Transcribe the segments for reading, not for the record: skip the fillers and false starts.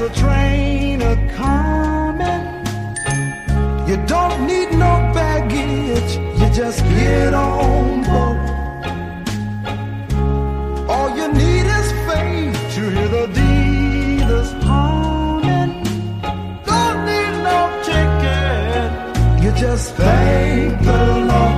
a train a-coming. You don't need no baggage, you just get on board. All you need is faith to hear the dealers humming. Don't need no ticket, you just thank the Lord.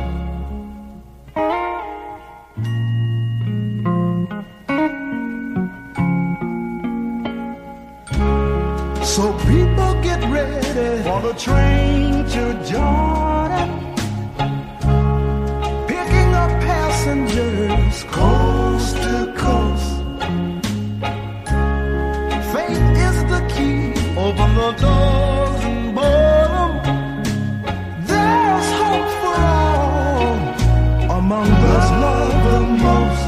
So people get ready for the train to Jordan, picking up passengers coast to coast. Faith is the key, open the doors and board 'em. There's hope for all among those loved the most.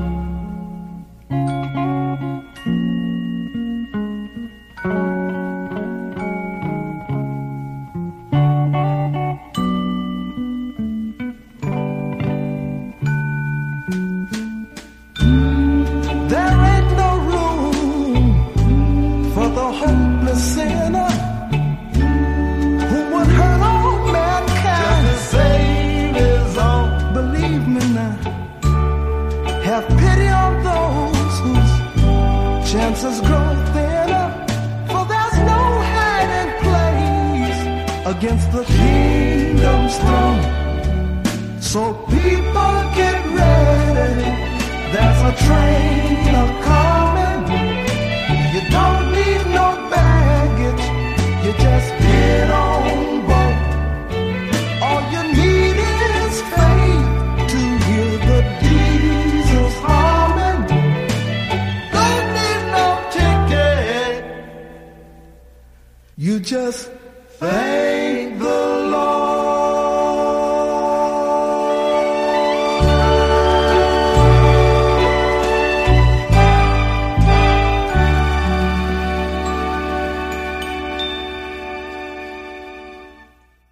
Sinner who would hurt all mankind just to save his own. Believe me now, have pity on those whose chances grow thinner, for there's no hiding place against the kingdom's throne. So people get ready, there's a train a-coming. You don't need no baggage, you just get on board. All you need is faith to hear the diesels humming. Don't need no ticket, you just thank